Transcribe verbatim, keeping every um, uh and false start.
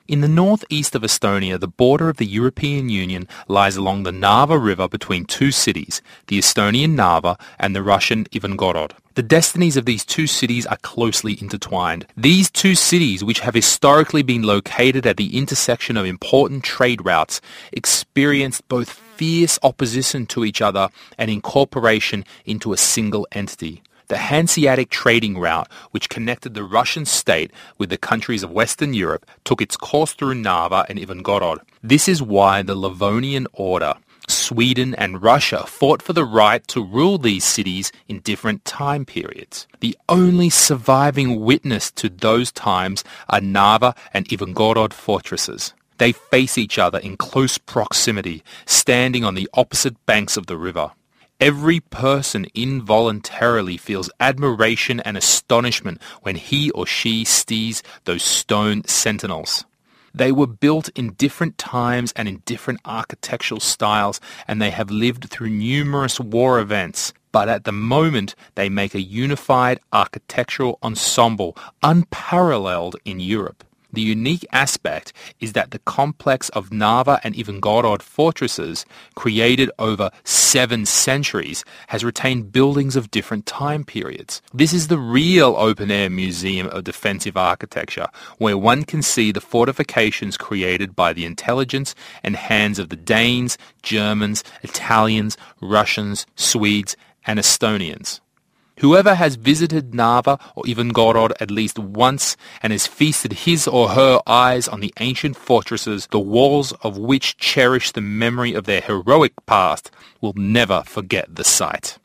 In the northeast of Estonia, the border of the European Union lies along the Narva River between two cities, the Estonian Narva and the Russian Ivangorod. The destinies of these two cities are closely intertwined. These two cities, which have historically been located at the intersection of important trade routes, experienced both fierce opposition to each other and incorporation into a single entity. The Hanseatic trading route, which connected the Russian state with the countries of Western Europe, took its course through Narva and Ivangorod. This is why the Livonian Order, Sweden and Russia fought for the right to rule these cities in different time periods. The only surviving witness to those times are Narva and Ivangorod fortresses. They face each other in close proximity, standing on the opposite banks of the river. Every person involuntarily feels admiration and astonishment when he or she sees those stone sentinels. They were built in different times and in different architectural styles, and they have lived through numerous war events. But at the moment, they make a unified architectural ensemble unparalleled in Europe. The unique aspect is that the complex of Narva and Ivangorod fortresses, created over seven centuries, has retained buildings of different time periods. This is the real open-air museum of defensive architecture, where one can see the fortifications created by the intelligence and hands of the Danes, Germans, Italians, Russians, Swedes, and Estonians. Whoever has visited Narva or Ivangorod at least once and has feasted his or her eyes on the ancient fortresses, the walls of which cherish the memory of their heroic past, will never forget the sight.